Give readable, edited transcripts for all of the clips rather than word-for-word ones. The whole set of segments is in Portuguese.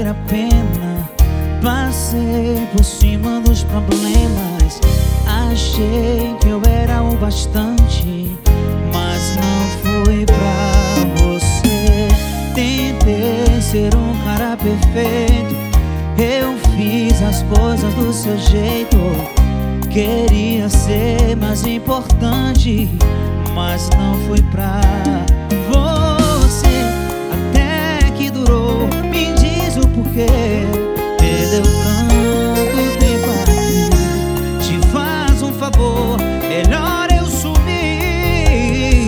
valer a pena. Passei por cima dos problemas. Achei que eu era o bastante, mas não fui pra você. Tentei ser um cara perfeito, eu fiz as coisas do seu jeito. Queria ser mais importante, mas não fui pra você. Até que durou, me diz o porquê. Perdeu tanto tempo aqui. Te faz um favor, melhor eu sumir.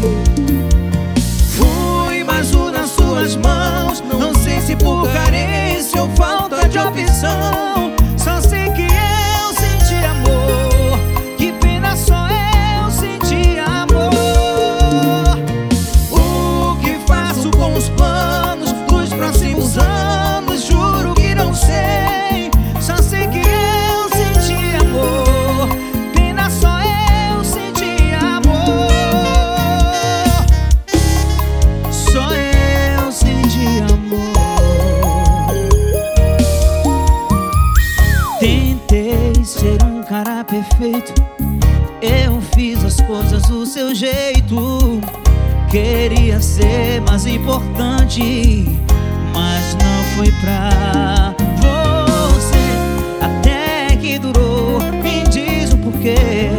Fui mais um nas suas mãos. Não sei se por carência ou falta de opção. Só sei que eu senti amor. Que pena, só eu senti amor. O que faço com os planos dos próximos anos? Juro que não sei. Só sei que eu senti amor. Pena, só eu senti amor. Só eu senti amor. Tentei ser um cara perfeito, eu fiz as coisas do seu jeito. Queria ser mais importante, mas não fui pra você. Até que durou, me diz o porquê.